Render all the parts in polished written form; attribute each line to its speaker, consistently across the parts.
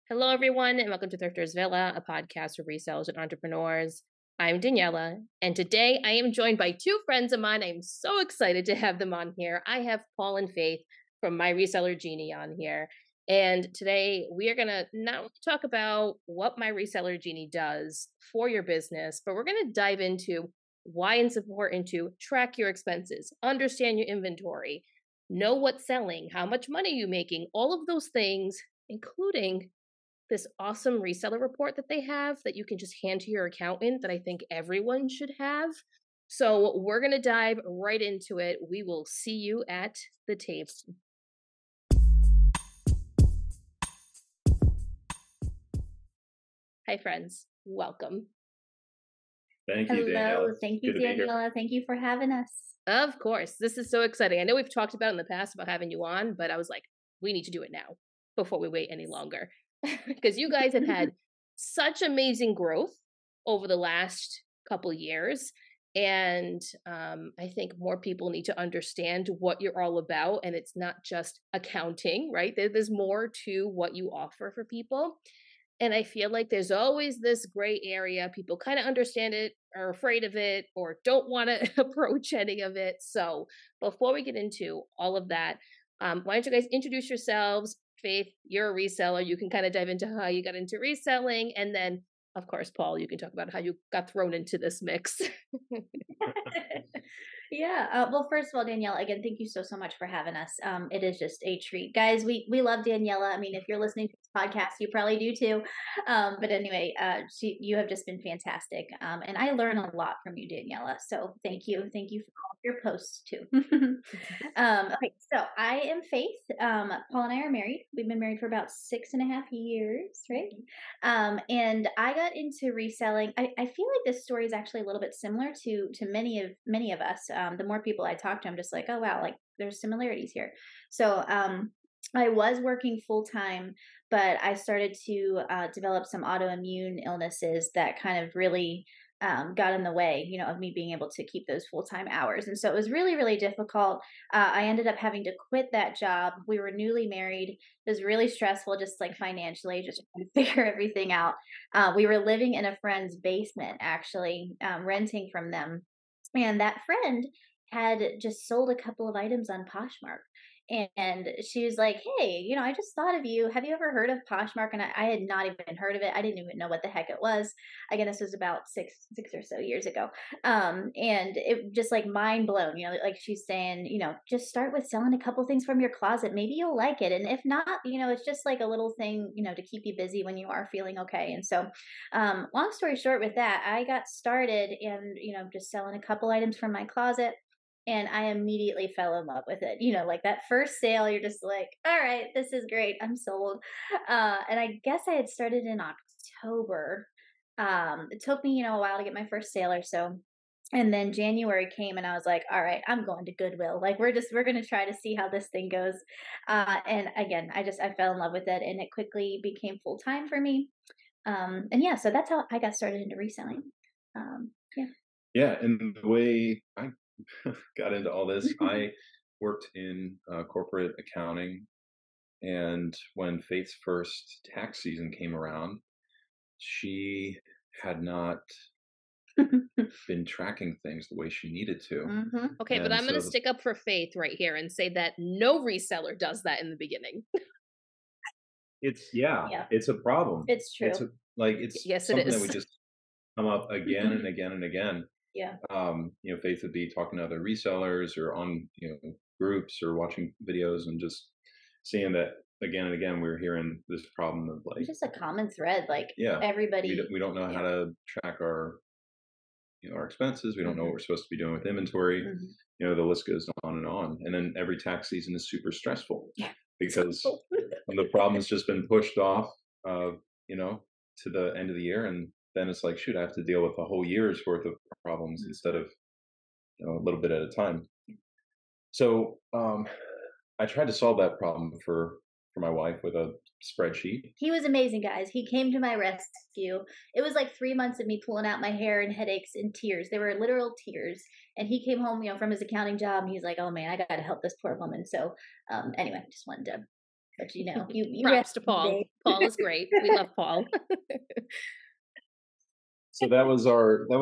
Speaker 1: Hello, everyone, and welcome to Thrifters Villa, a podcast for resellers and entrepreneurs. I'm Daniela, and today I am joined by two friends of mine. I'm so excited to have them on here. I have Paul and Faith from My Reseller Genie on here. And today we are going to not only talk about what My Reseller Genie does for your business, but we're going to dive into why it's important to track your expenses, understand your inventory, know what's selling, how much money you're making, all of those things, including this awesome reseller report that they have that you can just hand to your accountant that I think everyone should have. So we're going to dive right into it. We will see you at the table. Hi, friends. Welcome.
Speaker 2: Thank you, Daniela.
Speaker 3: Hello. Thank you, Daniela. Thank you for having us.
Speaker 1: Of course. This is so exciting. I know we've talked about in the past about having you on, but I was like, we need to do it now before we wait any longer. Because you guys have had such amazing growth over the last couple years. And I think more people need to understand what you're all about. And it's not just accounting, right? There's more to what you offer for people. And I feel like there's always this gray area. People kind of understand it, are afraid of it, or don't want to approach any of it. So before we get into all of that, why don't you guys introduce yourselves? Faith, you're a reseller. You can kind of dive into how you got into reselling. And then, of course, Paul, you can talk about how you got thrown into this mix.
Speaker 3: Yeah. Well, first of all, Daniela, again, thank you so much for having us. It is just a treat, guys. We love Daniela. I mean, if you're listening to this podcast, you probably do too. But anyway, you have just been fantastic, and I learn a lot from you, Daniela. So thank you for all of your posts too. Okay, so I am Faith. Paul and I are married. We've been married for about 6.5 years, right? And I got into reselling. I feel like this story is actually a little bit similar to many of us. The more people I talk to, I'm just like, oh wow, like there's similarities here. So I was working full time, but I started to develop some autoimmune illnesses that kind of really got in the way, of me being able to keep those full time hours. And so it was really, really difficult. I ended up having to quit that job. We were newly married. It was really stressful, just like financially, just trying to figure everything out. We were living in a friend's basement, actually, renting from them. And that friend had just sold a couple of items on Poshmark. And she was like, hey, I just thought of you. Have you ever heard of Poshmark? And I had not even heard of it. I didn't even know what the heck it was. Again, this was about six or so years ago. And it just like mind blown, like she's saying, just start with selling a couple things from your closet. Maybe you'll like it. And if not, it's just like a little thing, to keep you busy when you are feeling okay. And so, long story short with that, I got started and, just selling a couple items from my closet. And I immediately fell in love with it. Like that first sale, you're just like, all right, this is great. I'm sold. And I guess I had started in October. It took me, a while to get my first sale or so. And then January came and I was like, all right, I'm going to Goodwill. Like we're going to try to see how this thing goes. And again, I fell in love with it and it quickly became full time for me. And yeah, so that's how I got started into reselling. Yeah.
Speaker 2: Yeah, and the way I got into all this, I worked in corporate accounting, and when Faith's first tax season came around, she had not been tracking things the way she needed to.
Speaker 3: Mm-hmm.
Speaker 1: Okay, but I'm going to stick up for Faith right here and say that no reseller does that in the beginning.
Speaker 2: It's a problem.
Speaker 3: It's true.
Speaker 1: Yes,
Speaker 2: something
Speaker 1: it is.
Speaker 2: that would just come up again and again and again.
Speaker 3: Yeah.
Speaker 2: Faith would be talking to other resellers or on, groups or watching videos and just seeing that again and again, we were hearing this problem of like,
Speaker 3: it's just a common thread. Like everybody,
Speaker 2: we don't know how to track our, our expenses. We don't know what we're supposed to be doing with inventory. The list goes on. And then every tax season is super stressful because the problem's just been pushed off, to the end of the year. And then it's like, shoot, I have to deal with a whole year's worth of problems instead of a little bit at a time. So I tried to solve that problem for my wife with a spreadsheet.
Speaker 3: He was amazing, guys. He came to my rescue. It was like 3 months of me pulling out my hair and headaches and tears. They were literal tears. And he came home, from his accounting job, and he's like, "Oh man, I got to help this poor woman." So anyway, just wanted to but you
Speaker 1: Props to Paul. Paul is great. We love Paul.
Speaker 2: So that was our it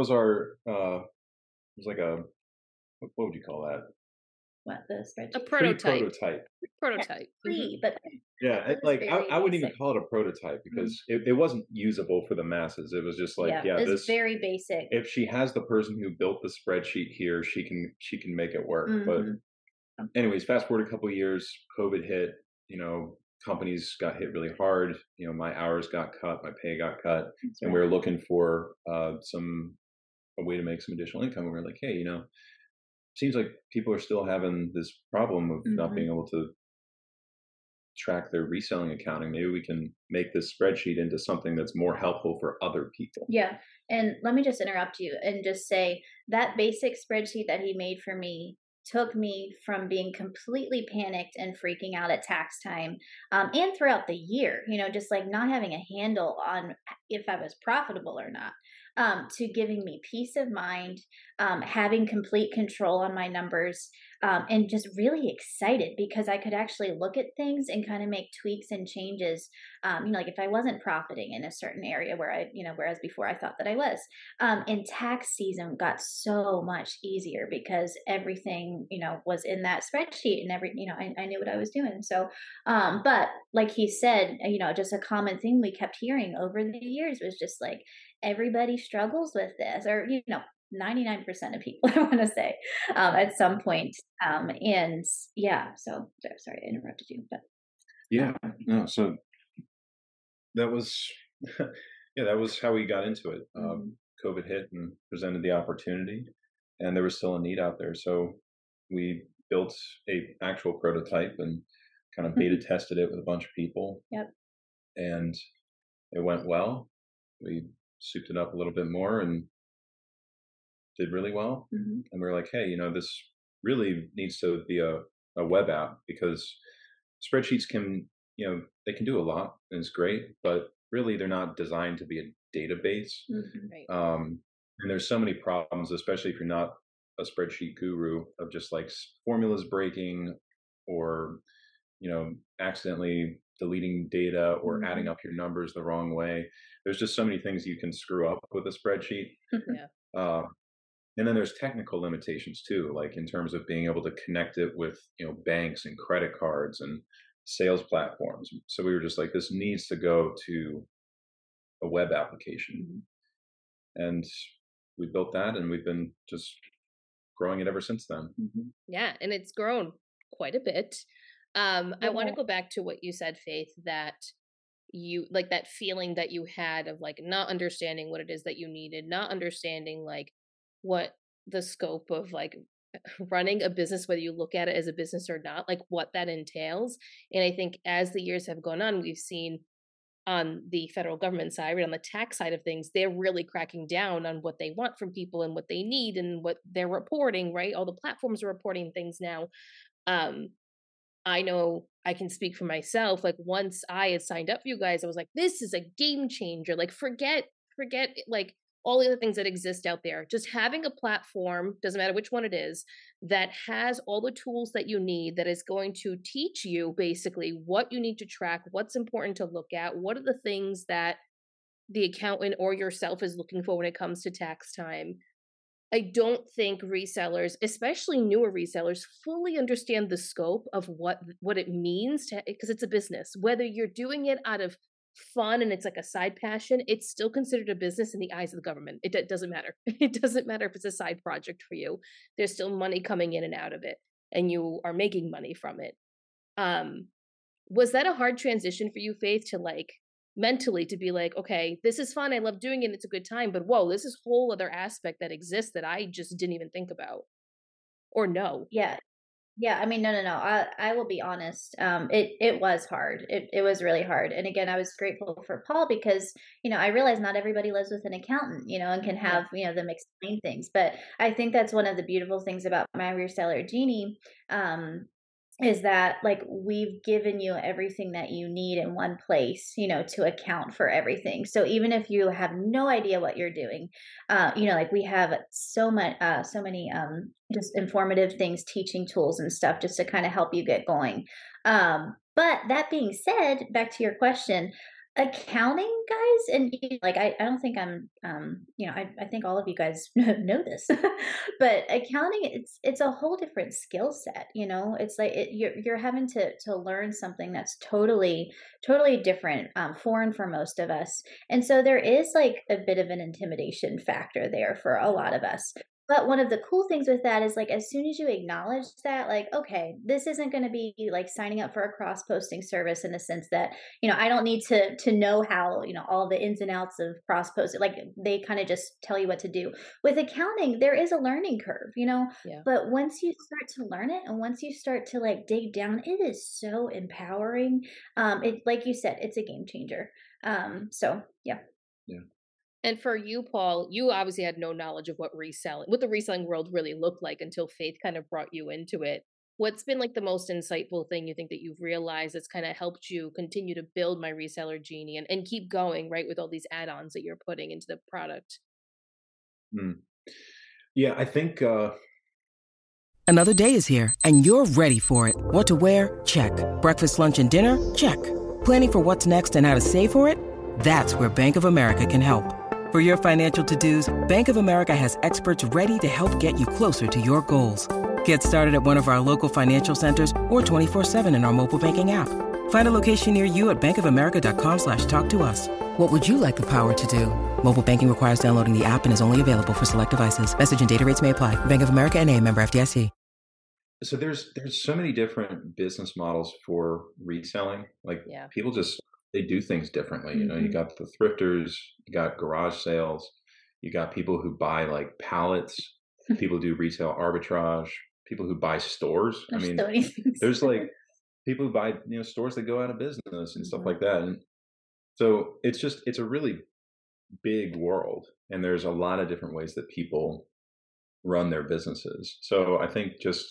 Speaker 2: was like a, what would you call that?
Speaker 3: What, the spreadsheet?
Speaker 1: A prototype.
Speaker 2: Prototype.
Speaker 1: Prototype.
Speaker 3: Free, but
Speaker 2: Yeah,
Speaker 3: it was very
Speaker 2: I wouldn't even
Speaker 3: basic.
Speaker 2: call it a prototype because it wasn't usable for the masses. It was just like, yeah,
Speaker 3: it's
Speaker 2: this,
Speaker 3: very basic.
Speaker 2: if she has the person who built the spreadsheet here, she can make it work. But anyways, fast forward a couple of years, COVID hit, companies got hit really hard. My hours got cut, my pay got cut, and we were looking for a way to make some additional income. And we were like, hey, seems like people are still having this problem of not being able to track their reselling accounting. Maybe we can make this spreadsheet into something that's more helpful for other people.
Speaker 3: Yeah. And let me just interrupt you and just say that basic spreadsheet that he made for me took me from being completely panicked and freaking out at tax time, and throughout the year, just like not having a handle on if I was profitable or not, to giving me peace of mind, having complete control on my numbers, and just really excited because I could actually look at things and kind of make tweaks and changes. Like if I wasn't profiting in a certain area where whereas before I thought that I was, and tax season got so much easier because everything, was in that spreadsheet and I knew what I was doing. So, but like he said, just a common thing we kept hearing over the years was just like, everybody struggles with this, or 99% of people, I want to say, at some point. And yeah, so sorry I interrupted you, but
Speaker 2: yeah, no, so that was that was how we got into it. COVID hit and presented the opportunity, and there was still a need out there, so we built a actual prototype and kind of beta tested it with a bunch of people.
Speaker 3: Yep.
Speaker 2: And it went well. We souped it up a little bit more and did really well. And we were like, hey, this really needs to be a web app, because spreadsheets can, they can do a lot and it's great, but really they're not designed to be a database.
Speaker 1: Right.
Speaker 2: And there's so many problems, especially if you're not a spreadsheet guru, of just like formulas breaking, or, accidentally deleting data or adding up your numbers the wrong way. There's just so many things you can screw up with a spreadsheet.
Speaker 1: Yeah.
Speaker 2: And then there's technical limitations too, like in terms of being able to connect it with, banks and credit cards and sales platforms. So we were just like, this needs to go to a web application. And we built that, and we've been just growing it ever since then.
Speaker 1: Yeah, and it's grown quite a bit. I want to go back to what you said, Faith, that you like that feeling that you had of like not understanding what it is that you needed, not understanding like what the scope of like running a business, whether you look at it as a business or not, like what that entails. And I think as the years have gone on, we've seen on the federal government side, right, on the tax side of things, they're really cracking down on what they want from people and what they need and what they're reporting, right? All the platforms are reporting things now. I know I can speak for myself. Like once I had signed up for you guys, I was like, this is a game changer. Like forget like all the other things that exist out there. Just having a platform, doesn't matter which one it is, that has all the tools that you need, that is going to teach you basically what you need to track, what's important to look at, what are the things that the accountant or yourself is looking for when it comes to tax time. I don't think resellers, especially newer resellers, fully understand the scope of what it means to, because it's a business. Whether you're doing it out of fun and it's like a side passion, it's still considered a business in the eyes of the government. It doesn't matter. It doesn't matter if it's a side project for you. There's still money coming in and out of it, and you are making money from it. Was that a hard transition for you, Faith, to like mentally to be like, okay, this is fun, I love doing it, it's a good time, but whoa, this is a whole other aspect that exists that I just didn't even think about or know?
Speaker 3: Yeah, I mean, no. I will be honest. It was hard. It was really hard. And again, I was grateful for Paul because, I realize not everybody lives with an accountant, and can have, them explain things. But I think that's one of the beautiful things about My Reseller Genie, is that like we've given you everything that you need in one place, to account for everything. So even if you have no idea what you're doing, like we have so many just informative things, teaching tools and stuff just to kind of help you get going. But that being said, back to your question, accounting guys, and like I don't think I'm I think all of you guys know this, but accounting, it's a whole different skill set. It's like you're having to learn something that's totally different, foreign for most of us, and so there is like a bit of an intimidation factor there for a lot of us. But one of the cool things with that is like as soon as you acknowledge that, like, okay, this isn't going to be like signing up for a cross posting service in the sense that, I don't need to know how, all the ins and outs of cross posting. Like they kind of just tell you what to do. With accounting, there is a learning curve,
Speaker 1: Yeah.
Speaker 3: but once you start to learn it and once you start to like dig down, it is so empowering. It, like you said, it's a game changer. So yeah.
Speaker 2: Yeah.
Speaker 1: And for you, Paul, you obviously had no knowledge of what the reselling world really looked like until Faith kind of brought you into it. What's been like the most insightful thing you think that you've realized that's kind of helped you continue to build My Reseller Genie and keep going, right, with all these add-ons that you're putting into the product?
Speaker 2: Mm. Yeah, I think
Speaker 4: Another day is here, and you're ready for it. What to wear? Check. Breakfast, lunch, and dinner? Check. Planning for what's next and how to save for it? That's where Bank of America can help. For your financial to-dos, Bank of America has experts ready to help get you closer to your goals. Get started at one of our local financial centers or 24/7 in our mobile banking app. Find a location near you at bankofamerica.com/talktous. What would you like the power to do? Mobile banking requires downloading the app and is only available for select devices. Message and data rates may apply. Bank of America N.A., member FDIC.
Speaker 2: so. There's so many different business models for reselling. Like
Speaker 1: Yeah.
Speaker 2: people just they do things differently. You
Speaker 3: Mhm.
Speaker 2: got the thrifters, you got garage sales, you got people who buy like pallets, people do retail arbitrage, people who buy stores. I
Speaker 3: There's
Speaker 2: mean,
Speaker 3: so many things.
Speaker 2: there's like people who buy stores that go out of business and stuff
Speaker 3: Mhm.
Speaker 2: like that. And so it's a really big world, and there's a lot of different ways that people run their businesses. So I think just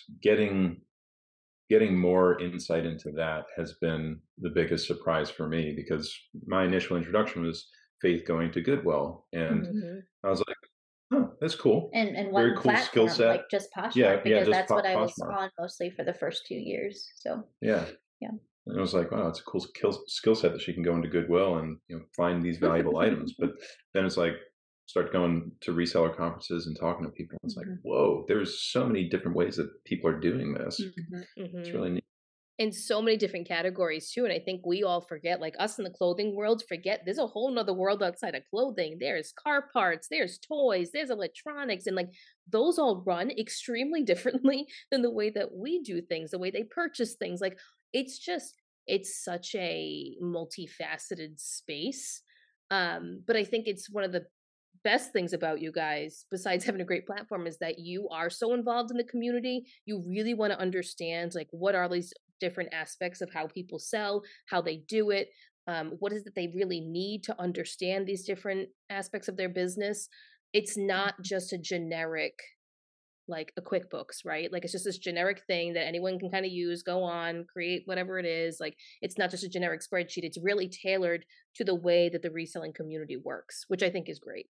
Speaker 2: getting more insight into that has been the biggest surprise for me, because my initial introduction was Faith going to Goodwill, and
Speaker 3: Mhm.
Speaker 1: Hmm.
Speaker 2: I was like, oh, that's cool.
Speaker 3: And
Speaker 2: Very
Speaker 3: one
Speaker 2: cool skill
Speaker 3: platform,
Speaker 2: set.
Speaker 3: like just
Speaker 2: Yeah,
Speaker 3: Poshmark,
Speaker 2: yeah,
Speaker 3: because
Speaker 2: just
Speaker 3: that's what I was
Speaker 2: Poshmark.
Speaker 3: on mostly for the first 2 years. So
Speaker 2: Yeah.
Speaker 3: yeah.
Speaker 2: And I was like, wow, it's a cool skill set that she can go into Goodwill and find these valuable items. But then it's like start going to reseller conferences and talking to people. It's like,
Speaker 3: Mhm.
Speaker 2: whoa, there's so many different ways that people are doing this.
Speaker 3: Mhm.
Speaker 2: It's
Speaker 1: Hmm.
Speaker 2: really neat.
Speaker 1: In so many different categories too. And I think we all forget, like us in the clothing world, forget there's a whole nother world outside of clothing. There's car parts, there's toys, there's electronics, and like those all run extremely differently than the way that we do things, the way they purchase things. Like it's just it's such a multifaceted space. But I think it's one of the best things about you guys, besides having a great platform, is that you are so involved in the community. You really want to understand like what are these different aspects of how people sell, how they do it, what is it they really need to understand these different aspects of their business. It's not just a generic like a QuickBooks, right? Like it's just this generic thing that anyone can kind of use, go on, create whatever it is. Like it's not just a generic spreadsheet. It's really tailored to the way that the reselling community works, which I think is great.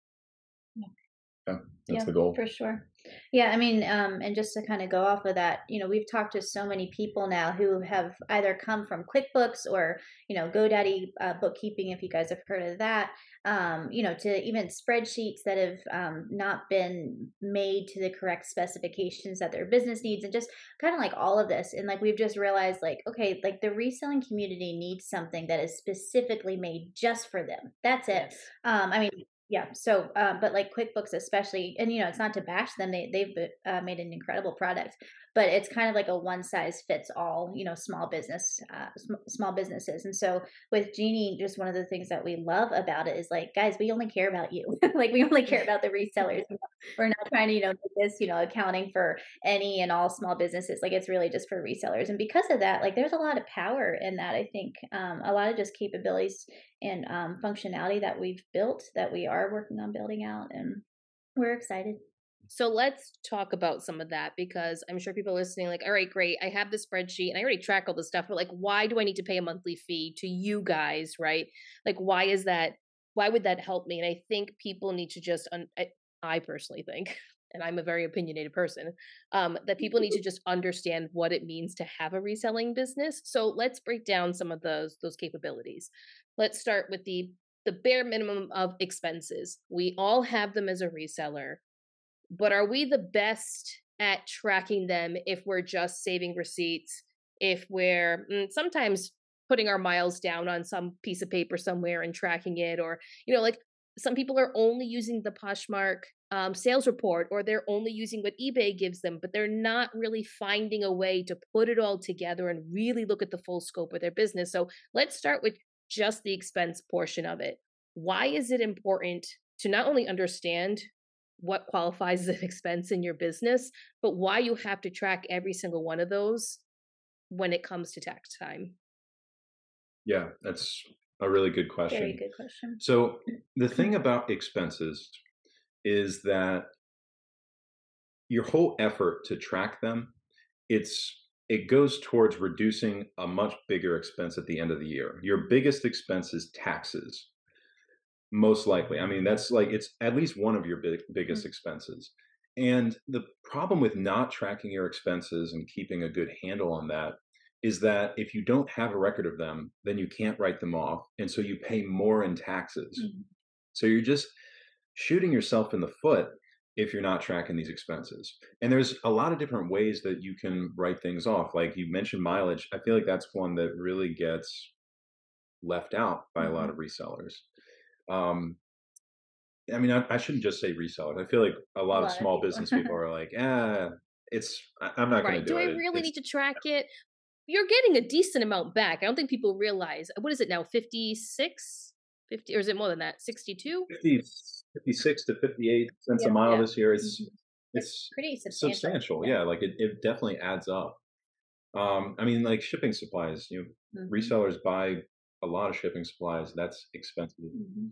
Speaker 2: Yeah, that's
Speaker 3: Yeah,
Speaker 2: the goal.
Speaker 3: for sure. Yeah, I mean, and just to kind of go off of that, we've talked to so many people now who have either come from QuickBooks or, GoDaddy bookkeeping, if you guys have heard of that, to even spreadsheets that have not been made to the correct specifications that their business needs, and just kind of like all of this. And like we've just realized, like, okay, like the reselling community needs something that is specifically made just for them. That's it.
Speaker 1: Yes.
Speaker 3: I mean, yeah. So, but like QuickBooks, especially, and it's not to bash them. They've made an incredible product, but it's kind of like a one size fits all. Small businesses. And so with Genie, just one of the things that we love about it is like, guys, we only care about you. Like we only care about the resellers. We're not trying to make this accounting for any and all small businesses. Like it's really just for resellers. And because of that, like there's a lot of power in that. I think a lot of just capabilities and functionality that we've built that we are working on building out, and we're excited.
Speaker 1: So let's talk about some of that because I'm sure people are listening like, all right, great. I have the spreadsheet and I already track all this stuff, but like, why do I need to pay a monthly fee to you guys, right? Like, why is that? Why would that help me? And I think people need to just, I personally think and I'm a very opinionated person, that people need to just understand what it means to have a reselling business. So let's break down some of those capabilities. Let's start with the bare minimum of expenses. We all have them as a reseller, but are we the best at tracking them if we're just saving receipts, if we're sometimes putting our miles down on some piece of paper somewhere and tracking it, or like some people are only using the Poshmark sales report, or they're only using what eBay gives them, but they're not really finding a way to put it all together and really look at the full scope of their business. So let's start with just the expense portion of it. Why is it important to not only understand what qualifies as an expense in your business, but why you have to track every single one of those when it comes to tax time?
Speaker 2: Yeah, that's a really good
Speaker 3: Very
Speaker 2: question.
Speaker 3: good question.
Speaker 2: So the thing about expenses is that your whole effort to track them, it goes towards reducing a much bigger expense at the end of the year. Your biggest expense is taxes, most likely. I mean, that's like, it's at least one of your biggest expenses. And the problem with not tracking your expenses and keeping a good handle on that is that if you don't have a record of them, then you can't write them off. And so you pay more in taxes. So you're just shooting yourself in the foot if you're not tracking these expenses. And there's a lot of different ways that you can write things off. Like you mentioned mileage. I feel like that's one that really gets left out by a lot of resellers. I mean, I shouldn't just say resellers. I feel like a lot of small business people are like, I'm not going to do it.
Speaker 1: Do I really need to track it? You're getting a decent amount back. I don't think people realize, what is it now, 56? 50, or is it more than that? 62?
Speaker 2: 56 to 58 cents a mile this year. It's
Speaker 3: pretty
Speaker 2: substantial. Yeah, like it definitely adds up. I mean, like shipping supplies, resellers buy a lot of shipping supplies. That's expensive.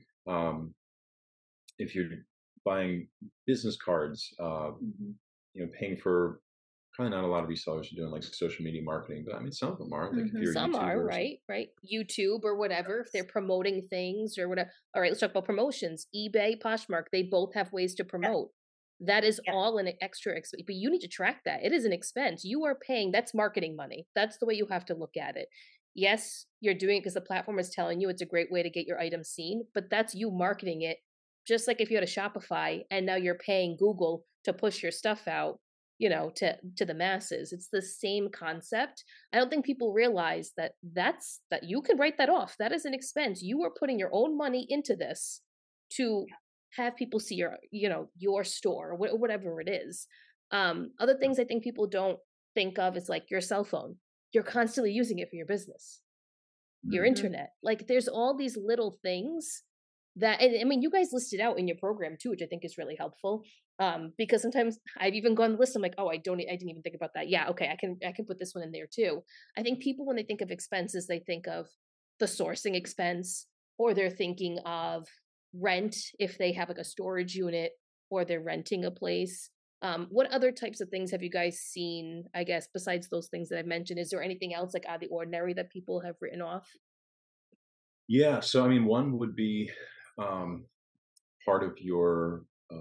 Speaker 2: If you're buying business cards, paying for, probably not a lot of resellers are doing like social media marketing, but I mean, some of them are. Like if you're
Speaker 1: some are,
Speaker 2: right?
Speaker 1: YouTube or whatever, if they're promoting things or whatever. All right, let's talk about promotions. eBay, Poshmark, they both have ways to promote. That is all an extra expense, but you need to track that. It is an expense. You are paying, that's marketing money. That's the way you have to look at it. Yes, you're doing it because the platform is telling you it's a great way to get your item seen, but that's you marketing it. Just like if you had a Shopify and now you're paying Google to push your stuff out, to the masses. It's the same concept. I don't think people realize that you can write that off. That is an expense. You are putting your own money into this to have people see your store, or whatever it is. Other things I think people don't think of is like your cell phone. You're constantly using it for your business, your internet. Like there's all these little things that, and I mean, you guys listed out in your program too, which I think is really helpful. Because sometimes I've even gone the list. I'm like, oh, I didn't even think about that. Yeah, okay, I can put this one in there too. I think people, when they think of expenses, they think of the sourcing expense, or they're thinking of rent if they have like a storage unit, or they're renting a place. What other types of things have you guys seen, I guess, besides those things that I've mentioned? Is there anything else like out of the ordinary that people have written off?
Speaker 2: Yeah, so I mean, one would be part of your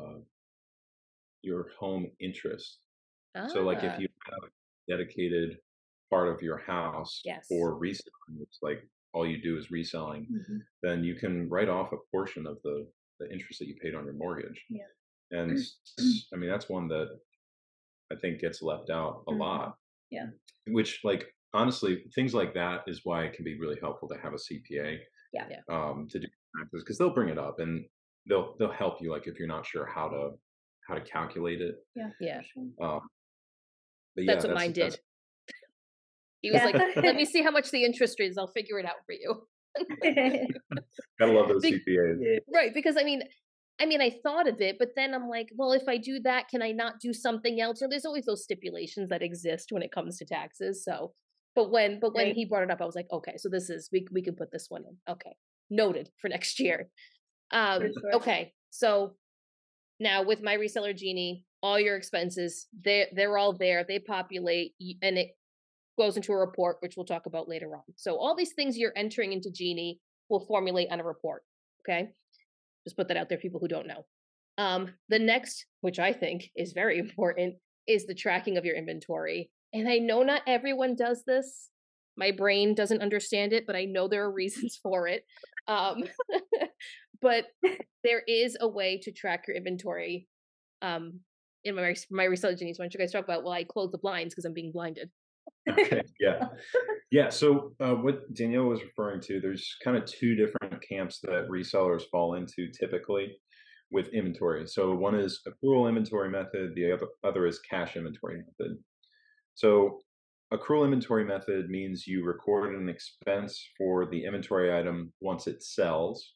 Speaker 2: home interest. So like if you have a dedicated part of your house for reselling, it's like all you do is reselling, then you can write off a portion of the interest that you paid on your mortgage. And I mean, that's one that I think gets left out a lot. Which, like, honestly, things like that is why it can be really helpful to have a CPA to do taxes, because they'll bring it up and they'll help you, like if you're not sure how to calculate it. But
Speaker 1: that's what mine did. He was like, let me see how much the interest is, I'll figure it out for you.
Speaker 2: Gotta love those CPAs.
Speaker 1: Right, because I mean I thought of it, but then I'm like, well, if I do that, can I not do something else? There's always those stipulations that exist when it comes to taxes. So but when he brought it up, I was like, okay, so this is, we can put this one in. Okay, noted for next year. Okay, so now with My Reseller Genie, all your expenses, they're all there. They populate, and it goes into a report, which we'll talk about later on. So all these things you're entering into Genie will formulate on a report. Okay, just put that out there, people who don't know. The next, which I think is very important, is the tracking of your inventory. And I know not everyone does this. My brain doesn't understand it, but I know there are reasons for it. Um, but there is a way to track your inventory. In my research needs, why don't you guys talk about? Well, I close the blinds because I'm being blinded.
Speaker 2: Okay. Yeah. So what Danielle was referring to, there's kind of two different camps that resellers fall into typically with inventory. So one is accrual inventory method. The other is cash inventory method. So accrual inventory method means you record an expense for the inventory item once it sells.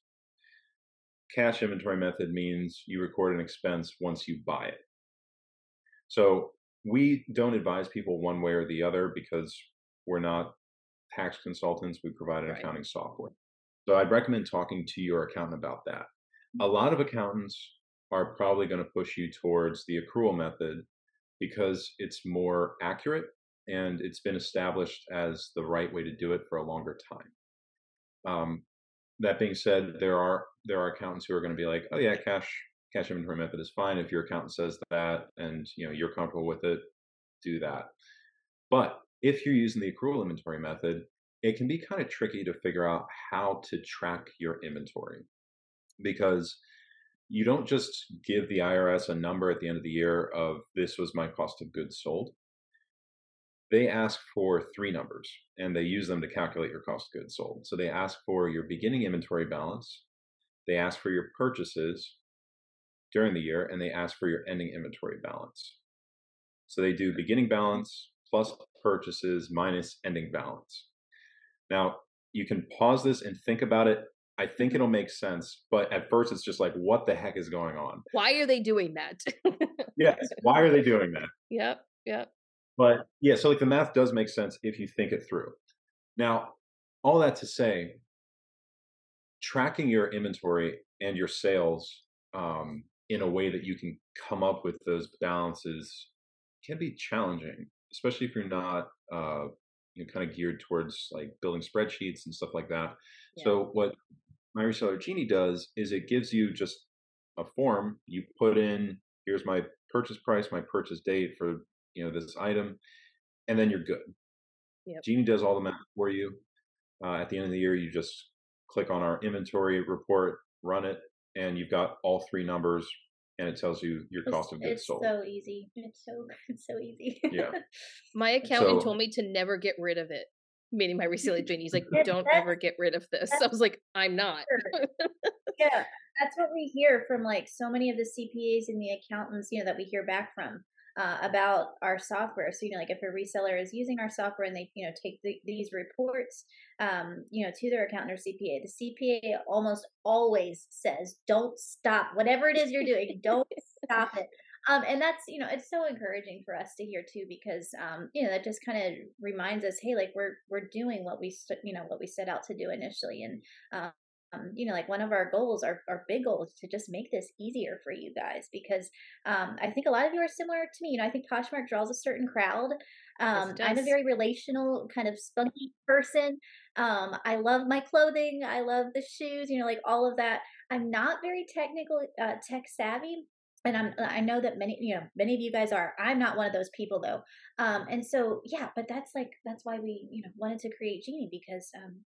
Speaker 2: Cash inventory method means you record an expense once you buy it. So we don't advise people one way or the other because we're not tax consultants. We provide an accounting software. So I'd recommend talking to your accountant about that. A lot of accountants are probably going to push you towards the accrual method because it's more accurate and it's been established as the right way to do it for a longer time. That being said, there are accountants who are going to be like, oh yeah, cash inventory method is fine. If your accountant says that and you're comfortable with it, do that. But if you're using the accrual inventory method, it can be kind of tricky to figure out how to track your inventory, because you don't just give the IRS a number at the end of the year of this was my cost of goods sold. They ask for 3 numbers and they use them to calculate your cost of goods sold. So they ask for your beginning inventory balance, they ask for your purchases during the year, and they ask for your ending inventory balance. So they do beginning balance plus purchases minus ending balance. Now, you can pause this and think about it. I think it'll make sense, but at first it's just like, what the heck is going on?
Speaker 1: Why are they doing that?
Speaker 2: Yes, why are they doing that?
Speaker 1: Yep.
Speaker 2: But yeah, so like the math does make sense if you think it through. Now, all that to say, tracking your inventory and your sales in a way that you can come up with those balances can be challenging, especially if you're not kind of geared towards like building spreadsheets and stuff like that. Yeah. So what My Reseller Genie does is it gives you just a form. You put in, here's my purchase price, my purchase date for this item, and then you're good. Yep. Genie does all the math for you. At the end of the year, you just click on our inventory report, run it, and you've got all 3 numbers, and it tells you your cost of goods sold.
Speaker 3: It's so easy. It's so easy.
Speaker 2: Yeah.
Speaker 1: My accountant told me to never get rid of it. Meaning my Reseller Genie. He's like, don't ever get rid of this. I was like, I'm not.
Speaker 3: Yeah, that's what we hear from like so many of the CPAs and the accountants, that we hear back from about our software. So, like if a reseller is using our software and they, take these reports, to their accountant or CPA, the CPA almost always says, don't stop. Whatever it is you're doing, don't stop it. And that's, it's so encouraging for us to hear too, because, that just kind of reminds us, hey, like we're doing what we set out to do initially. And, like one of our goals, our big goal is to just make this easier for you guys, because I think a lot of you are similar to me. I think Poshmark draws a certain crowd. I'm a very relational, kind of spunky person. I love my clothing. I love the shoes, like all of that. I'm not very tech savvy. And I know that many of you guys are. I'm not one of those people though. And so, yeah, but that's why we, wanted to create Genie, because,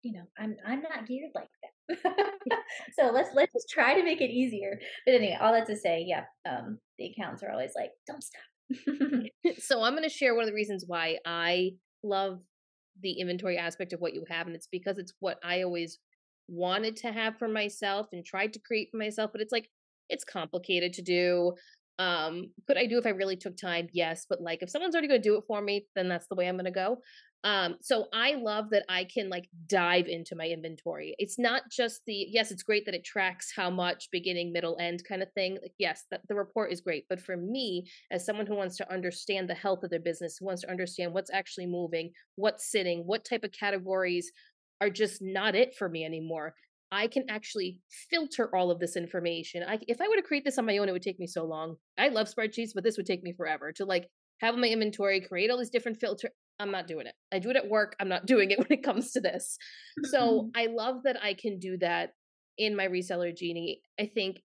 Speaker 3: I'm not geared like that. So let's just try to make it easier. But anyway, all that to say, yeah, the accountants are always like, don't stop.
Speaker 1: So I'm going to share one of the reasons why I love the inventory aspect of what you have. And it's because it's what I always wanted to have for myself and tried to create for myself. But it's like, it's complicated to do. Could I do if I really took time? Yes. But like, if someone's already going to do it for me, then that's the way I'm going to go. So I love that I can like dive into my inventory. It's not just yes, it's great that it tracks how much beginning, middle, end kind of thing. Like, yes, the report is great. But for me, as someone who wants to understand the health of their business, who wants to understand what's actually moving, what's sitting, what type of categories are just not it for me anymore, I can actually filter all of this information. If I were to create this on my own, it would take me so long. I love spreadsheets, but this would take me forever to like have my inventory, create all these different filters. I'm not doing it. I do it at work. I'm not doing it when it comes to this. So I love that I can do that in my Reseller Genie. I think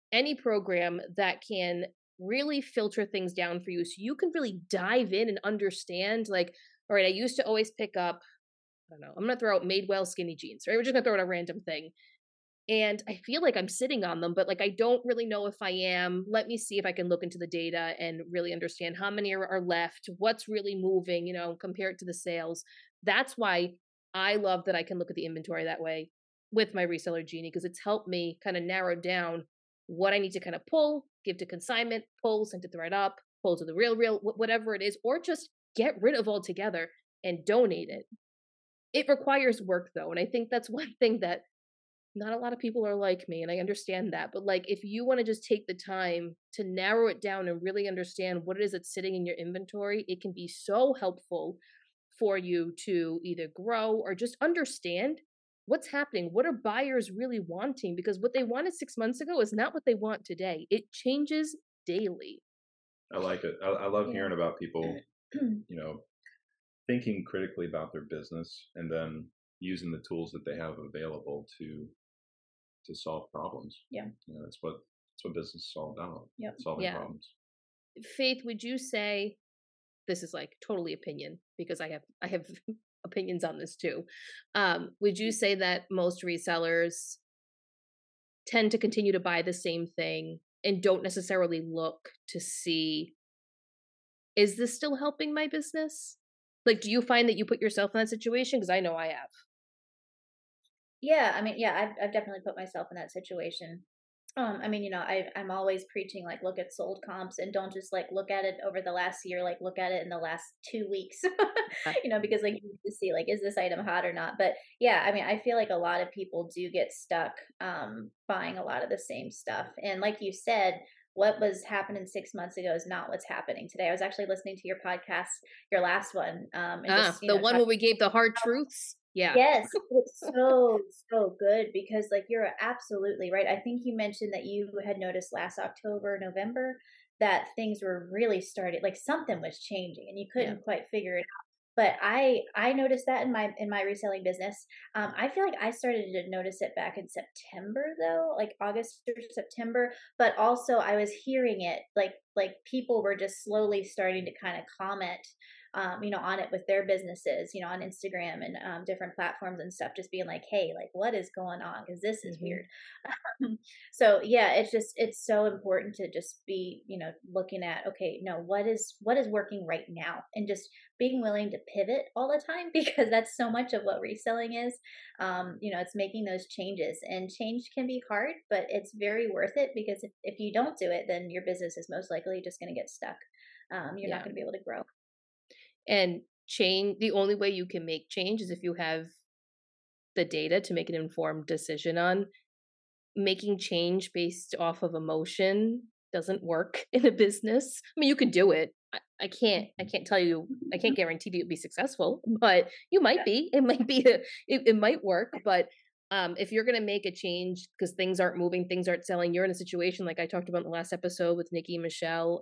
Speaker 1: any program that can really filter things down for you so you can really dive in and understand, like, all right, I used to always pick up, I don't know, I'm going to throw out Madewell skinny jeans, right? We're just going to throw out a random thing. And I feel like I'm sitting on them, but like I don't really know if I am. Let me see if I can look into the data and really understand how many are left, what's really moving, compared to the sales. That's why I love that I can look at the inventory that way with my reseller Genie, because it's helped me kind of narrow down what I need to kind of pull, give to consignment, pull, send to ThredUp, pull to the real, whatever it is, or just get rid of altogether and donate it. It requires work though. And I think that's one thing that not a lot of people are like me, and I understand that. But like, if you want to just take the time to narrow it down and really understand what it is that's sitting in your inventory, it can be so helpful for you to either grow or just understand what's happening. What are buyers really wanting? Because what they wanted 6 months ago is not what they want today. It changes daily.
Speaker 2: I like it. I love hearing about people, thinking critically about their business and then using the tools that they have available to solve problems.
Speaker 3: Yeah.
Speaker 2: That's what business is all about.
Speaker 3: Yep.
Speaker 2: Solving problems.
Speaker 1: Faith, would you say, this is like totally opinion because I have opinions on this too. Would you say that most resellers tend to continue to buy the same thing and don't necessarily look to see, is this still helping my business? Like, do you find that you put yourself in that situation? Because I know I have.
Speaker 3: Yeah, I mean, yeah, I've definitely put myself in that situation. I'm always preaching, like, look at sold comps and don't just like look at it over the last year, like look at it in the last 2 weeks, because like you need to see, like, is this item hot or not? But yeah, I mean, I feel like a lot of people do get stuck buying a lot of the same stuff. And like you said, what was happening 6 months ago is not what's happening today. I was actually listening to your podcast, your last one, and just,
Speaker 1: the one where we gave the hard truths. Yeah.
Speaker 3: Yes, it's so, so good because like you're absolutely right. I think you mentioned that you had noticed last October, November that things were really started, like something was changing and you couldn't quite figure it out. But I noticed that in my reselling business. I feel like I started to notice it back in September though, like August or September. But also I was hearing it like people were just slowly starting to kind of comment on it with their businesses, on Instagram and different platforms and stuff, just being like, hey, like, what is going on? Because this is weird. So yeah, it's so important to just be, looking at, okay, no, what is working right now, and just being willing to pivot all the time because that's so much of what reselling is. It's making those changes, and change can be hard, but it's very worth it because if you don't do it, then your business is most likely just going to get stuck. You're not going to be able to grow.
Speaker 1: And change, the only way you can make change is if you have the data to make an informed decision on. Making change based off of emotion doesn't work in a business. I mean, you could do it. I can't tell you, I can't guarantee that you'll be successful, but you might be. It might be, it might work. But if you're going to make a change because things aren't moving, things aren't selling, you're in a situation like I talked about in the last episode with Nikki and Michelle,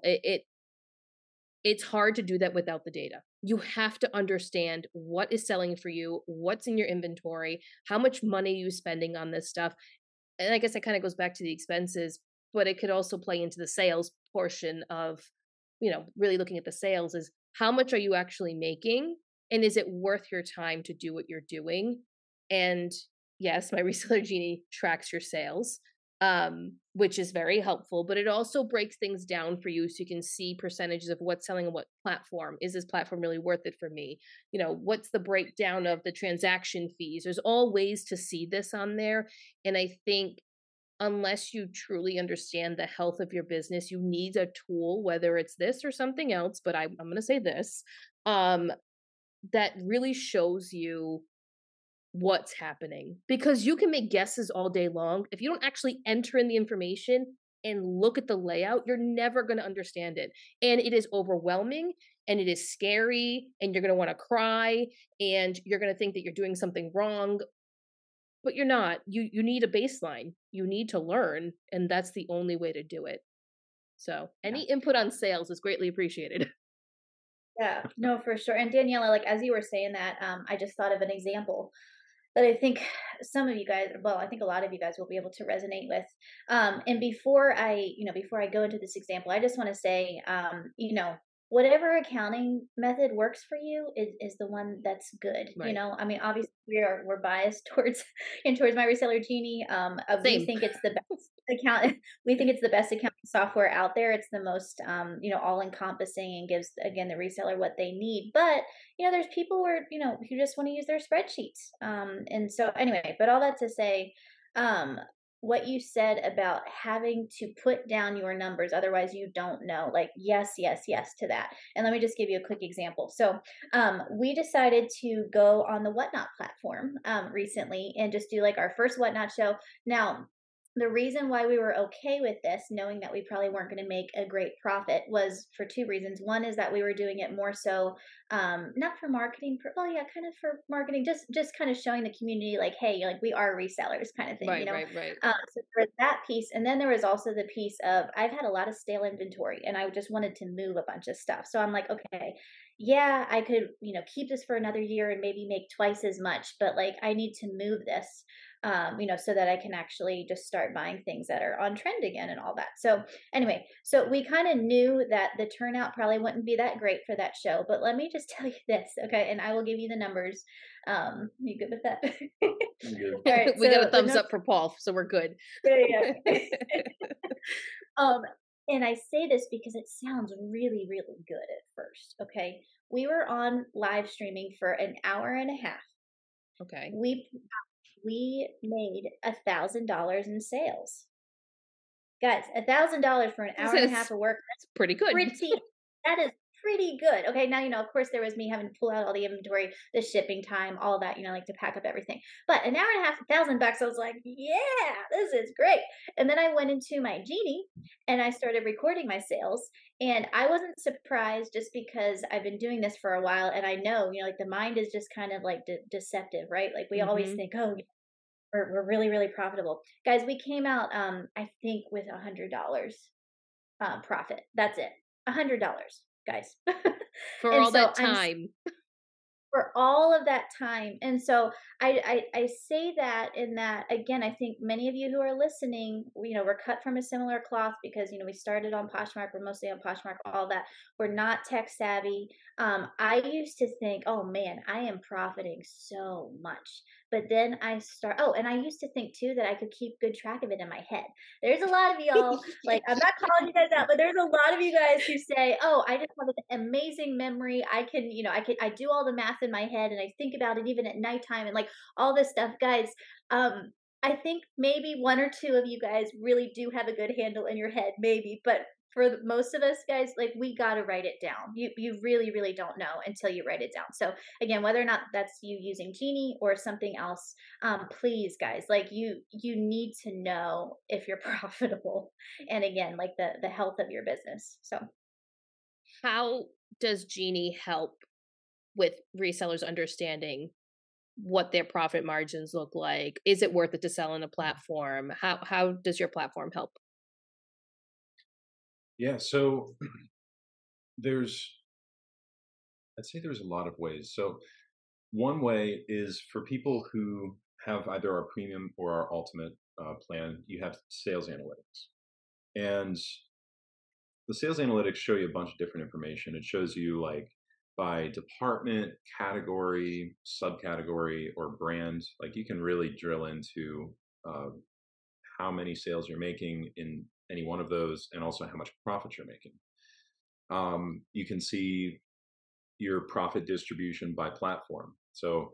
Speaker 1: it's hard to do that without the data. You have to understand what is selling for you, what's in your inventory, how much money are you spending on this stuff. And I guess that kind of goes back to the expenses, but it could also play into the sales portion of, really looking at the sales is how much are you actually making? And is it worth your time to do what you're doing? And yes, my Reseller Genie tracks your sales, which is very helpful, but it also breaks things down for you so you can see percentages of what's selling on what platform. Is this platform really worth it for me? What's the breakdown of the transaction fees? There's all ways to see this on there. And I think unless you truly understand the health of your business, you need a tool, whether it's this or something else, but I'm going to say this, that really shows you what's happening, because you can make guesses all day long. If you don't actually enter in the information and look at the layout, you're never going to understand it. And it is overwhelming and it is scary and you're going to want to cry and you're going to think that you're doing something wrong, but you're not. You need a baseline. You need to learn, and that's the only way to do it. So any input on sales is greatly appreciated.
Speaker 3: Yeah, no, for sure. And Daniela, like as you were saying that, I just thought of an example. that I think some of you guys, well, I think a lot of you guys will be able to resonate with. And before I go into this example, I just want to say, whatever accounting method works for you is the one that's good.
Speaker 1: Right.
Speaker 3: I mean, obviously we're biased towards and towards my reseller Genie. We
Speaker 1: Same.
Speaker 3: think it's the best account. We think it's the best accounting software out there. It's the most, all encompassing and gives again the reseller what they need. But there's people who just want to use their spreadsheets. And so anyway, but all that to say, um, what you said about having to put down your numbers, otherwise you don't know, like, yes, yes, yes to that. And let me just give you a quick example. So we decided to go on the Whatnot platform recently and just do like our first Whatnot show. Now, the reason why we were okay with this, knowing that we probably weren't going to make a great profit, was for two reasons. One is that we were doing it more so, not for marketing, kind of for marketing, just kind of showing the community, like, hey, like we are resellers, kind of thing,
Speaker 1: Right, right.
Speaker 3: So for that piece, and then there was also the piece of I've had a lot of stale inventory, and I just wanted to move a bunch of stuff. So I'm like, okay, yeah, I could, keep this for another year and maybe make twice as much, but like I need to move this so that I can actually just start buying things that are on trend again and all that. So anyway, so we kind of knew that the turnout probably wouldn't be that great for that show, but let me just tell you this, okay? And I will give you the numbers. You good with that?
Speaker 2: Good.
Speaker 3: All right,
Speaker 1: We
Speaker 3: so
Speaker 1: got a thumbs up for Paul, so we're good.
Speaker 3: yeah. um, and I say this because it sounds really, really good at first. Okay, we were on live streaming for an hour and a half.
Speaker 1: Okay.
Speaker 3: We made $1,000 in sales, guys. $1,000 for an hour and a half of work.
Speaker 1: That's pretty good.
Speaker 3: That is pretty good. Okay, now of course there was me having to pull out all the inventory, the shipping time, all that. Like to pack up everything. But an hour and a half, $1,000. I was like, yeah, this is great. And then I went into my Genie and I started recording my sales. And I wasn't surprised just because I've been doing this for a while, and I know, like the mind is just kind of like deceptive, right? Like we always think, oh, we're really, really profitable. Guys, we came out, I think, with $100 profit. That's it. $100, guys.
Speaker 1: For
Speaker 3: And
Speaker 1: all
Speaker 3: so
Speaker 1: that time.
Speaker 3: for all of that time. And so I say that in that, again, I think many of you who are listening, we're cut from a similar cloth because, we started on Poshmark, we're mostly on Poshmark, all that. We're not tech savvy. I used to think, oh man, I am profiting so much. But then and I used to think too that I could keep good track of it in my head. There's a lot of y'all, like, I'm not calling you guys out, but there's a lot of you guys who say, oh, I just have an amazing memory. I can, I do all the math in my head and I think about it even at nighttime and like all this stuff. Guys, I think maybe one or two of you guys really do have a good handle in your head, maybe, but for most of us, guys, like we got to write it down. You really, really don't know until you write it down. So again, whether or not that's you using Genie or something else, please, guys, like you need to know if you're profitable, and again, like the health of your business. So
Speaker 1: how does Genie help with resellers understanding what their profit margins look like? Is it worth it to sell on a platform? How does your platform help?
Speaker 2: Yeah, so I'd say there's a lot of ways. So one way is for people who have either our premium or our ultimate plan, you have sales analytics. And the sales analytics show you a bunch of different information. It shows you like by department, category, subcategory, or brand. Like you can really drill into how many sales you're making in any one of those, and also how much profit you're making. You can see your profit distribution by platform. So,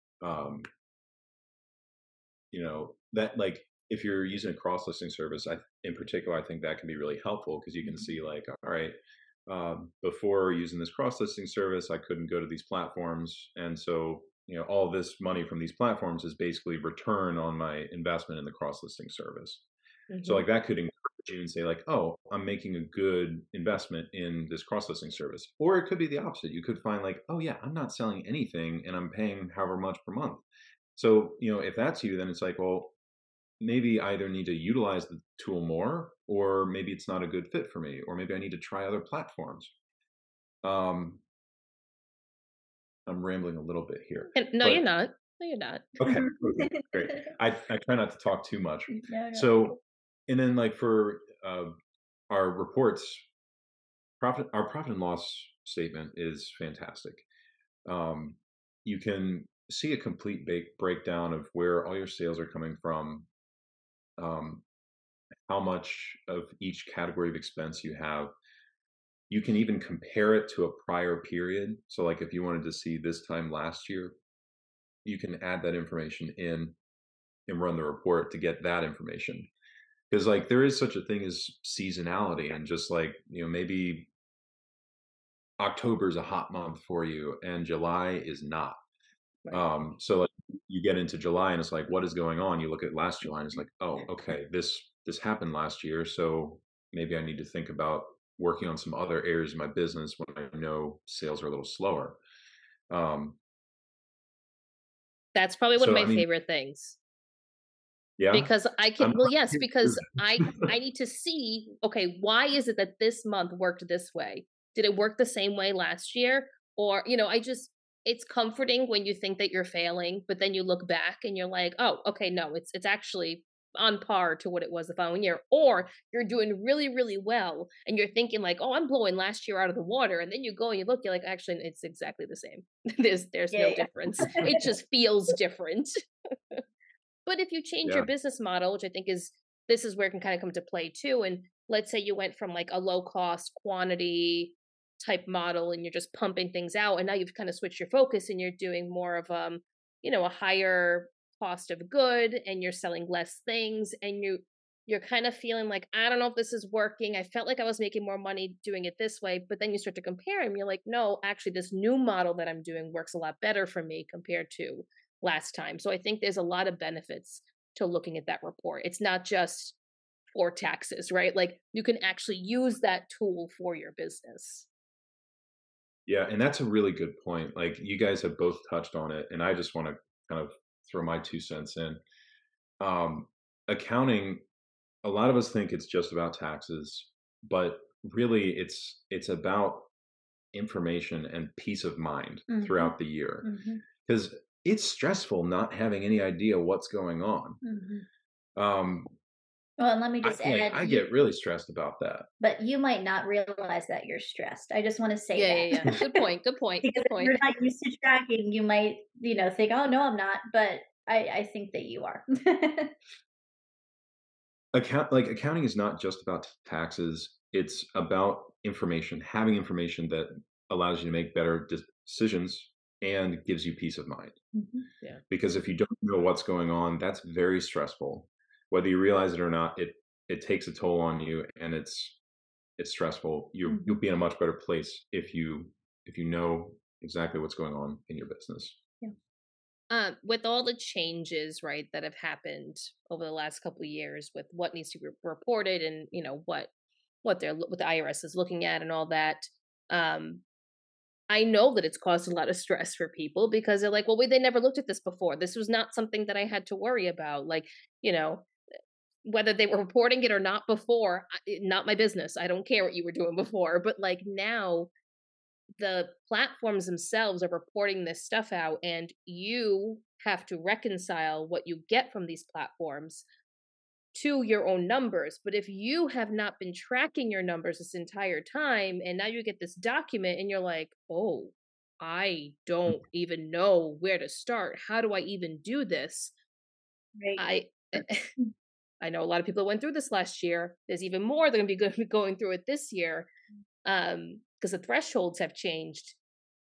Speaker 2: that like if you're using a cross listing service, in particular, I think that can be really helpful because you can see like, all right, before using this cross listing service, I couldn't go to these platforms, and so all this money from these platforms is basically return on my investment in the cross listing service. So like that could encourage you and say like, oh, I'm making a good investment in this cross listing service. Or it could be the opposite. You could find like, oh yeah, I'm not selling anything and I'm paying however much per month. So, if that's you, then it's like, well, maybe I either need to utilize the tool more, or maybe it's not a good fit for me, or maybe I need to try other platforms. I'm rambling a little bit here.
Speaker 1: No, you're not. No, you're not.
Speaker 2: Okay, great. I try not to talk too much.
Speaker 3: No.
Speaker 2: So, and then like for our reports, our profit and loss statement is fantastic. You can see a complete breakdown of where all your sales are coming from, um, how much of each category of expense you have. You can even compare it to a prior period. So, like if you wanted to see this time last year, you can add that information in and run the report to get that information. Because like there is such a thing as seasonality, and just like, maybe October is a hot month for you and July is not.
Speaker 1: Right.
Speaker 2: So like you get into July and it's like, what is going on? You look at last July and it's like, oh, okay, this happened last year, so maybe I need to think about working on some other areas of my business when I know sales are a little slower. Um,
Speaker 1: That's probably one of
Speaker 2: so
Speaker 1: my
Speaker 2: I mean,
Speaker 1: favorite things.
Speaker 2: yeah,
Speaker 1: Because I can,
Speaker 2: I'm
Speaker 1: well,
Speaker 2: glad
Speaker 1: yes,
Speaker 2: to
Speaker 1: because
Speaker 2: hear
Speaker 1: I need to see, okay, why is it that this month worked this way? Did it work the same way last year? Or, it's comforting when you think that you're failing, but then you look back and you're like, oh, okay, no, it's actually on par to what it was the following year. Or you're doing really, really well and you're thinking like, oh, I'm blowing last year out of the water. And then you go and you look, you're like, actually, it's exactly the same. There's no
Speaker 3: Yeah.
Speaker 1: difference. It just feels different. But if you change your
Speaker 2: yeah,
Speaker 1: business model, which I think this is where it can kind of come to play too. And let's say you went from like a low cost quantity type model and you're just pumping things out, and now you've kind of switched your focus and you're doing more of a higher cost of good, and you're selling less things, and you're kind of feeling like, I don't know if this is working. I felt like I was making more money doing it this way, but then you start to compare and you're like, no, actually this new model that I'm doing works a lot better for me compared to last time. So I think there's a lot of benefits to looking at that report. It's not just for taxes, right? Like you can actually use that tool for your business.
Speaker 2: yeah, and that's a really good point. Like you guys have both touched on it, and I just want to kind of throw my 2 cents in. Um, Accounting, a lot of us think it's just about taxes, but really it's about information and peace of mind
Speaker 3: Mhm.
Speaker 2: throughout the year,
Speaker 3: Mhm.
Speaker 2: because it's stressful not having any idea what's going on.
Speaker 3: Mhm.
Speaker 2: Um,
Speaker 3: Well, and let me just add,
Speaker 2: I get really stressed about that.
Speaker 3: but you might not realize that you're stressed. I just want to say
Speaker 1: Yeah,
Speaker 3: that.
Speaker 1: yeah, yeah. Good point. Good point.
Speaker 3: Because
Speaker 1: Good
Speaker 3: if
Speaker 1: point.
Speaker 3: you're not used to tracking, you might, think, oh no, I'm not. But I think that you are.
Speaker 2: Accounting is not just about taxes; it's about information, having information that allows you to make better decisions and gives you peace of mind.
Speaker 3: Mhm.
Speaker 1: Yeah.
Speaker 2: Because if you don't know what's going on, that's very stressful. Whether you realize it or not, it takes a toll on you, and it's stressful. You'll
Speaker 3: Mhm.
Speaker 2: be in a much better place if you know exactly what's going on in your business.
Speaker 3: Yeah.
Speaker 1: With all the changes, right, that have happened over the last couple of years with what needs to be reported, and what the IRS is looking at and all that, um, I know that it's caused a lot of stress for people because they're like, well, they never looked at this before. This was not something that I had to worry about. Like, you know, whether they were reporting it or not before, not my business. I don't care what you were doing before. But like now, the platforms themselves are reporting this stuff out, and you have to reconcile what you get from these platforms to your own numbers. But if you have not been tracking your numbers this entire time, and now you get this document and you're like, oh, I don't even know where to start. How do I even do this?
Speaker 3: Right.
Speaker 1: I I know a lot of people went through this last year. There's even more that are going to be going through it this year, because the thresholds have changed.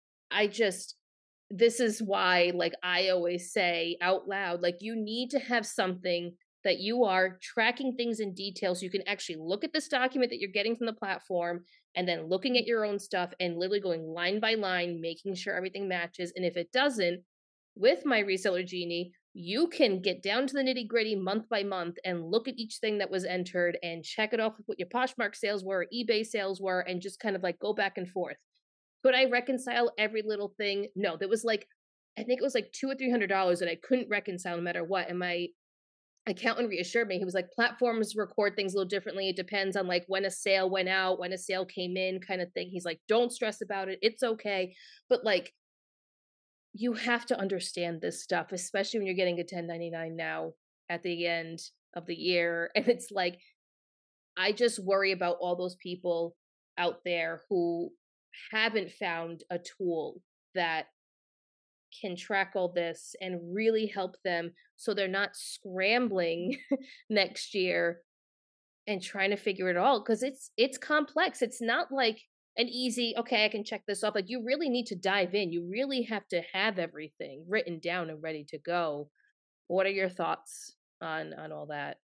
Speaker 1: This is why, like, I always say out loud, like, you need to have something that you are tracking things in detail so you can actually look at this document that you're getting from the platform, and then looking at your own stuff and literally going line by line, making sure everything matches. And if it doesn't, with My Reseller Genie, you can get down to the nitty gritty month by month and look at each thing that was entered and check it off with what your Poshmark sales were, eBay sales were, and just kind of like go back and forth. Could I reconcile every little thing? No, there was like, I think it was like $200 or $300 that I couldn't reconcile no matter what. And my accountant reassured me. He was like, platforms record things a little differently. It depends on like when a sale went out, when a sale came in, kind of thing. He's like, don't stress about it. It's okay. But like, you have to understand this stuff, especially when you're getting a 1099 now at the end of the year. And it's like, I just worry about all those people out there who haven't found a tool that can track all this and really help them so they're not scrambling next year and trying to figure it all, because it's complex. It's not like an easy, okay, I can check this off. Like, you really need to dive in. You really have to have everything written down and ready to go. What are your thoughts on all that?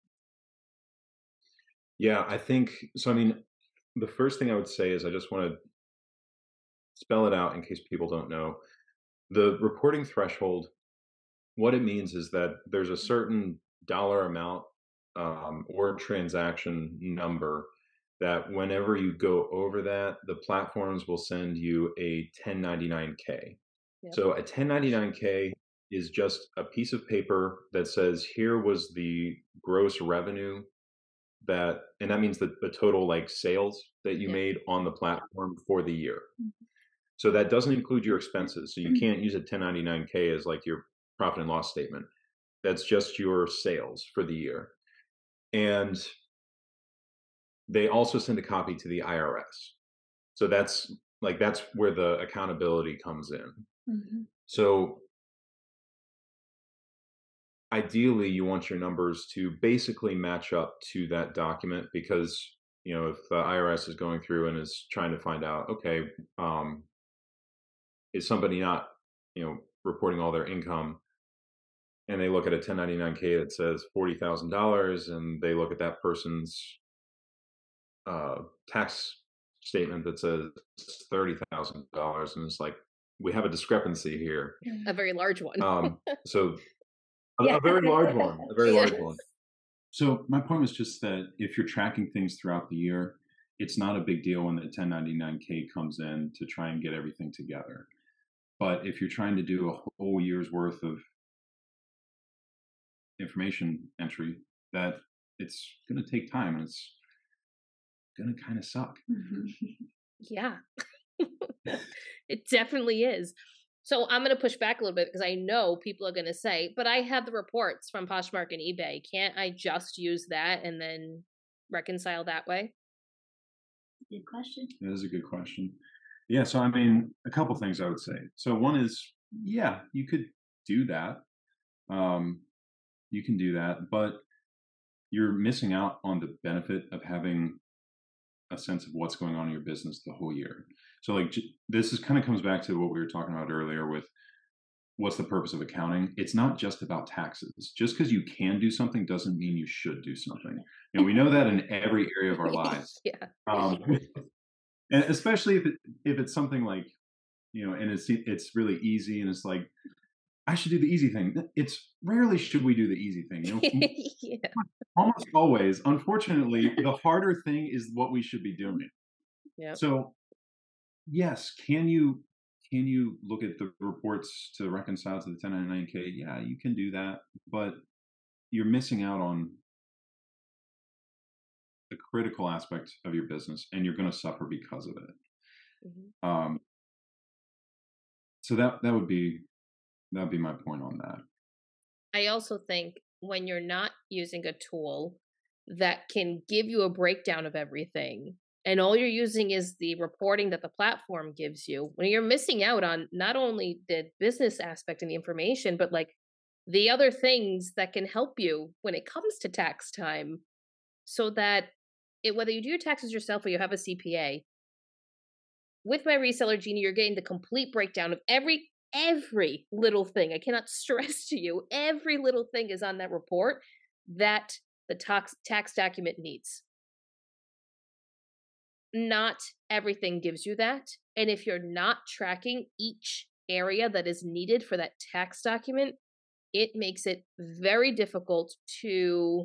Speaker 2: Yeah, I think so. I mean, the first thing I would say is I just want to spell it out in case people don't know. The reporting threshold, what it means is that there's a certain dollar amount or transaction number that whenever you go over that, the platforms will send you a 1099K.
Speaker 1: Yep.
Speaker 2: So a 1099K is just a piece of paper that says, here was the gross revenue that, and that means the total like sales that you made on the platform for the year. So that doesn't include your expenses. So you can't use a 1099K as like your profit and loss statement. That's just your sales for the year. And they also send a copy to the IRS. So that's where the accountability comes in. So ideally you want your numbers to basically match up to that document, because, you know, if the IRS is going through and is trying to find out, okay, is somebody not, you know, reporting all their income, and they look at a 1099K that says $40,000, and they look at that person's tax statement that says $30,000, and it's like, we have a discrepancy here.
Speaker 1: A very large one.
Speaker 2: So a very large one, a very large one.
Speaker 5: So my point was just that if you're tracking things throughout the year, it's not a big deal when the 1099K comes in to try and get everything together. But if you're trying to do a whole year's worth of information entry, that it's going to take time and it's going to kind of suck.
Speaker 1: Yeah, it definitely is. So I'm going to push back a little bit, because I know people are going to say, but I have the reports from Poshmark and eBay. Can't I just use that and then reconcile that way?
Speaker 3: Good question.
Speaker 5: That is a good question. Yeah, so I mean, a couple things I would say. So one is, yeah, you could do that. You can do that, but you're missing out on the benefit of having a sense of what's going on in your business the whole year. So like, this is kind of comes back to what we were talking about earlier with what's the purpose of accounting. It's not just about taxes. Just because you can do something doesn't mean you should do something. And we know that in every area of our lives.
Speaker 1: Yeah.
Speaker 5: And especially if it's something like, you know, and it's really easy, and it's like, I should do the easy thing. It's rarely should we do the easy thing. You know,
Speaker 1: Yeah.
Speaker 5: Almost always, unfortunately, the harder thing is what we should be doing.
Speaker 1: Yep.
Speaker 5: So, yes, can you look at the reports to reconcile to the 1099K? Yeah, you can do that, but you're missing out on the critical aspect of your business, and you're going to suffer because of it. So that would be my point on that.
Speaker 1: I also think when you're not using a tool that can give you a breakdown of everything, and all you're using is the reporting that the platform gives you, when you're missing out on not only the business aspect and the information, but like the other things that can help you when it comes to tax time, so that whether you do your taxes yourself or you have a CPA, with My Reseller Genie, you're getting the complete breakdown of every little thing. I cannot stress to you, every little thing is on that report that the tax document needs. Not everything gives you that. And if you're not tracking each area that is needed for that tax document, it makes it very difficult to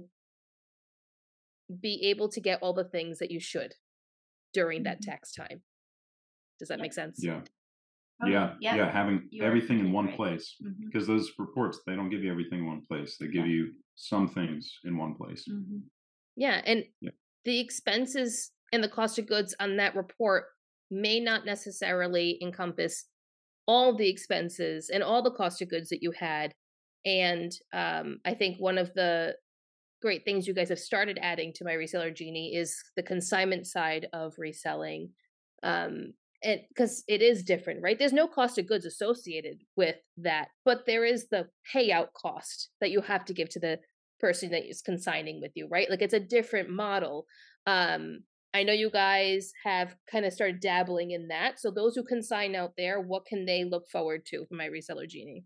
Speaker 1: be able to get all the things that you should during that tax time. Does that make sense?
Speaker 5: Yeah.
Speaker 3: Oh,
Speaker 5: Yeah. Having everything in one
Speaker 3: right.
Speaker 5: place, because those reports, they don't give you everything in one place. They give you some things in one place.
Speaker 1: Yeah. And the expenses and the cost of goods on that report may not necessarily encompass all the expenses and all the cost of goods that you had. And I think one of the great things you guys have started adding to My Reseller Genie is the consignment side of reselling. And because it is different, right? There's no cost of goods associated with that, but there is the payout cost that you have to give to the person that is consigning with you, right? Like it's a different model. I know you guys have kind of started dabbling in that. So those who consign out there, what can they look forward to from My Reseller Genie?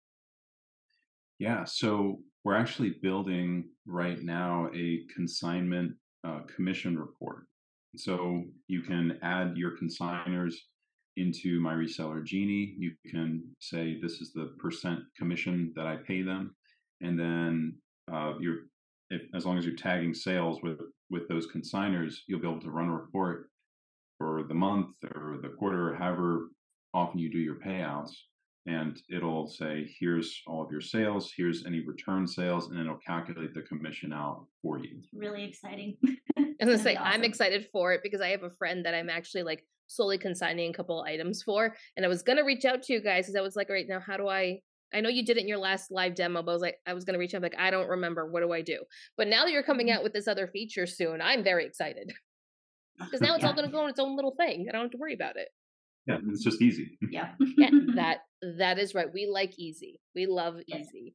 Speaker 5: Yeah, so we're actually building right now a consignment commission report. So you can add your consigners into My Reseller Genie. You can say this is the percent commission that I pay them, and then as long as you're tagging sales with those consigners, you'll be able to run a report for the month or the quarter, or however often you do your payouts. And it'll say, here's all of your sales, here's any return sales, and it'll calculate the commission out for you.
Speaker 3: It's really exciting.
Speaker 1: I was gonna say,
Speaker 3: awesome.
Speaker 1: I'm excited for it because I have a friend that I'm actually like slowly consigning a couple items for. And I was gonna reach out to you guys because I was like, all right, now how do I know you did it in your last live demo, but I was gonna reach out, like, I don't remember, what do I do? But now that you're coming out with this other feature soon, I'm very excited. Because now it's all gonna go in its own little thing. I don't have to worry about it.
Speaker 5: Yeah, it's just easy.
Speaker 3: Yeah.
Speaker 1: Yeah, that is right. We like easy. We love easy.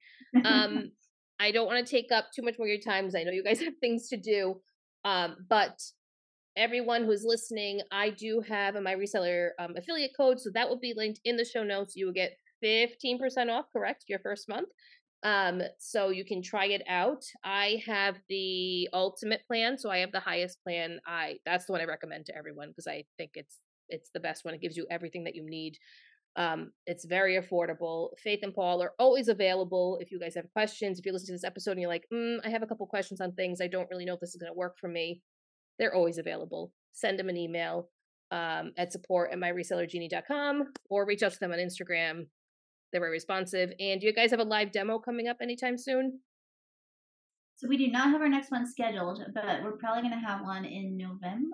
Speaker 1: I don't want to take up too much more of your time because I know you guys have things to do. But everyone who's listening, I do have a My Reseller affiliate code, so that will be linked in the show notes. You will get 15% off, correct? Your first month. So you can try it out. I have the ultimate plan, so I have the highest plan. That's the one I recommend to everyone because I think it's the best one. It gives you everything that you need. It's very affordable. Faith and Paul are always available if you guys have questions. If you're listening to this episode and you're like, I have a couple questions on things, I don't really know if this is going to work for me, they're always available. Send them an email at support@myresellergenie.com or reach out to them on Instagram. They're very responsive. And do you guys have a live demo coming up anytime soon?
Speaker 3: So we do not have our next one scheduled, but we're probably going to have one in November.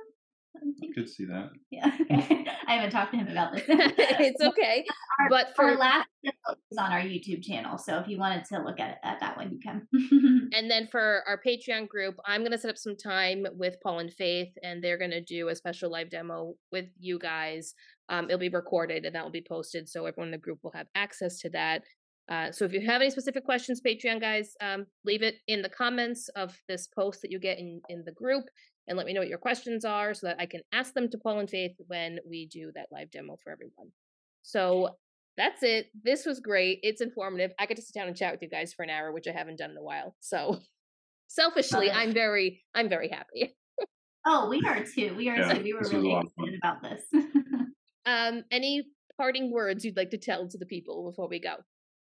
Speaker 5: I could see that.
Speaker 3: Yeah, I haven't talked to him about this.
Speaker 1: It's okay. But
Speaker 3: our last demo is on our YouTube channel, so if you wanted to look at that one, you can.
Speaker 1: And then for our Patreon group, I'm going to set up some time with Paul and Faith, and they're going to do a special live demo with you guys. It'll be recorded, and that will be posted, so everyone in the group will have access to that. So if you have any specific questions, Patreon guys, leave it in the comments of this post that you get in the group, and let me know what your questions are so that I can ask them to Paul and Faith when we do that live demo for everyone. So that's it. This was great. It's informative. I get to sit down and chat with you guys for an hour, which I haven't done in a while. So selfishly, I'm very happy.
Speaker 3: Oh, we are too. We are too. We were really excited about this.
Speaker 1: Any parting words you'd like to tell to the people before we go?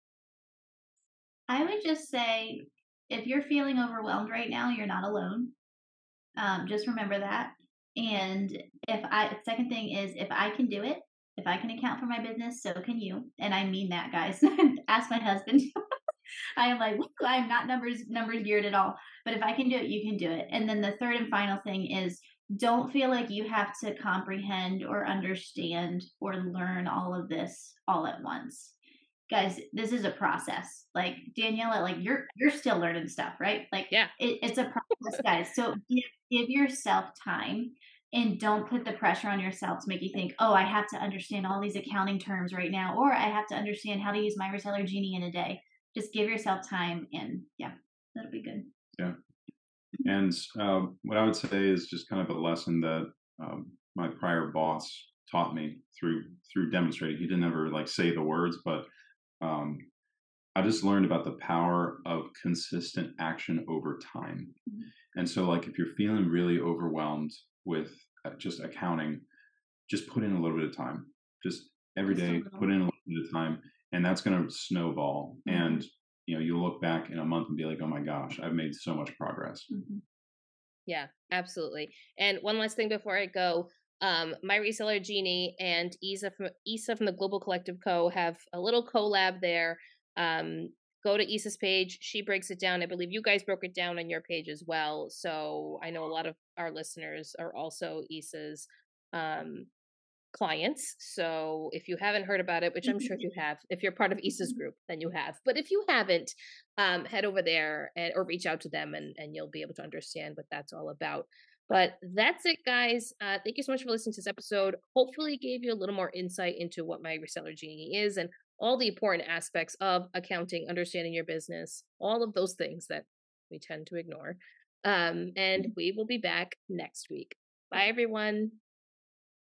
Speaker 3: I would just say, if you're feeling overwhelmed right now, you're not alone. Just remember that. And second thing is, if I can do it, if I can account for my business, so can you. And I mean that, guys. Ask my husband. I am like, I am not numbers geared at all. But if I can do it, you can do it. And then the third and final thing is, don't feel like you have to comprehend or understand or learn all of this all at once. Guys, this is a process. Like Daniela, like you're still learning stuff, right? Like, yeah, it's a process, guys. So give yourself time and don't put the pressure on yourself to make you think, oh, I have to understand all these accounting terms right now, or I have to understand how to use My Reseller Genie in a day. Just give yourself time, and yeah, that'll be good.
Speaker 5: Yeah. And what I would say is just kind of a lesson that my prior boss taught me through demonstrating. He didn't ever like say the words, but I just learned about the power of consistent action over time. Mm-hmm. And so like, if you're feeling really overwhelmed with just accounting, just put in a little bit of time, just every day, put in a little bit of time, and that's going to snowball. Mm-hmm. And, you'll look back in a month and be like, oh my gosh, I've made so much progress.
Speaker 1: Mm-hmm. Yeah, absolutely. And one last thing before I go, My Reseller Genie and Isa from the Global Collective Co. have a little collab there. Go to Isa's page. She breaks it down. I believe you guys broke it down on your page as well. So I know a lot of our listeners are also Isa's clients. So if you haven't heard about it, which I'm sure you have, if you're part of Issa's group, then you have. But if you haven't, head over there or reach out to them and you'll be able to understand what that's all about. But that's it, guys. Thank you so much for listening to this episode. Hopefully, it gave you a little more insight into what My Reseller Genie is and all the important aspects of accounting, understanding your business, all of those things that we tend to ignore. And we will be back next week. Bye, everyone.